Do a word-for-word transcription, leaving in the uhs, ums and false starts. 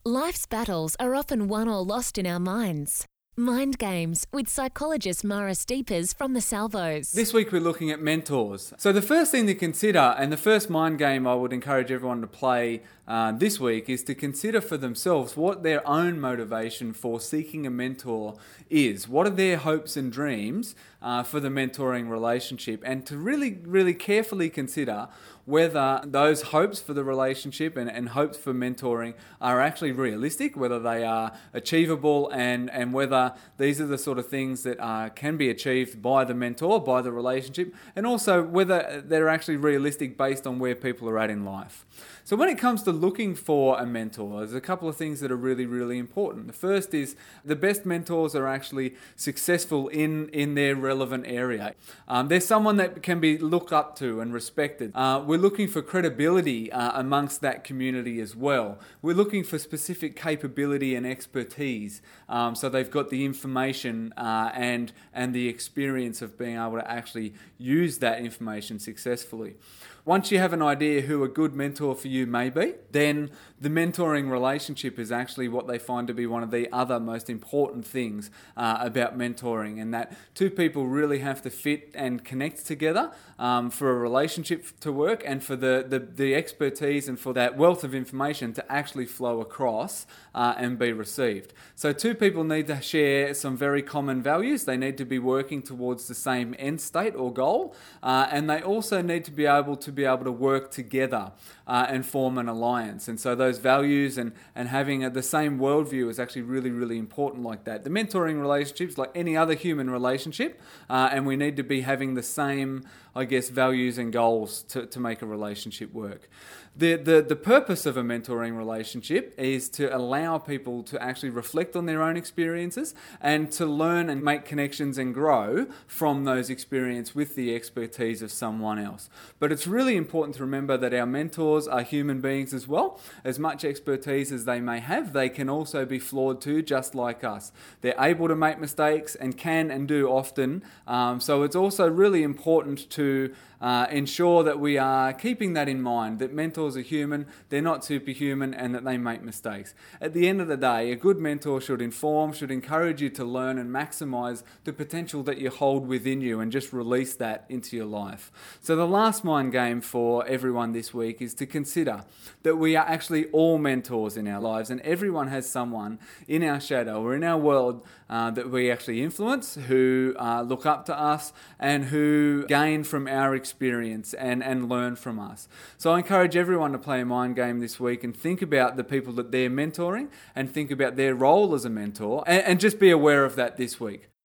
Life's battles are often won or lost in our minds. Mind Games with psychologist Mara Steepers from the Salvos. This week we're looking at mentors. So the first thing to consider, and the first mind game I would encourage everyone to play uh, this week, is to consider for themselves what their own motivation for seeking a mentor is. What are their hopes and dreams uh, for the mentoring relationship? And to really, really carefully consider whether those hopes for the relationship and, and hopes for mentoring are actually realistic, whether they are achievable, and, and whether these are the sort of things that uh, can be achieved by the mentor, by the relationship, and also whether they're actually realistic based on where people are at in life. So when it comes to looking for a mentor, there's a couple of things that are really, really important. The first is the best mentors are actually successful in, in their relevant area. Um, there's someone that can be looked up to and respected. Uh, we're looking for credibility uh, amongst that community as well. We're looking for specific capability and expertise. Um, so they've got the information uh, and, and the experience of being able to actually use that information successfully. Once you have an idea who a good mentor for you may be, then the mentoring relationship is actually what they find to be one of the other most important things uh, about mentoring, and that two people really have to fit and connect together um, for a relationship to work, and for the, the, the expertise and for that wealth of information to actually flow across uh, and be received. So two people need to share some very common values. They need to be working towards the same end state or goal, uh, and they also need to be able to be able to work together uh, and form an alliance. And so those values and, and having a, the same worldview is actually really, really important like that. The mentoring relationship is like any other human relationship, uh, and we need to be having the same, I guess, values and goals to, to make a relationship work. The, the, the purpose of a mentoring relationship is to allow people to actually reflect on their own experiences and to learn and make connections and grow from those experiences with the expertise of someone else. But it's really important to remember that our mentors are human beings as well. As much expertise as they may have, they can also be flawed too, just like us. They're able to make mistakes and can and do often. Um, so it's also really important to uh, ensure that we are keeping that in mind, that mentors are human, they're not superhuman, and that they make mistakes. At the end of the day, a good mentor should inform, should encourage you to learn and maximize the potential that you hold within you and just release that into your life. So the last mind game for everyone this week is to consider that we are actually all mentors in our lives, and everyone has someone in our shadow or in our world uh, that we actually influence, who uh, look up to us and who gain from our experience and, and learn from us. So I encourage everyone to play a mind game this week and think about the people that they're mentoring and think about their role as a mentor, and, and just be aware of that this week.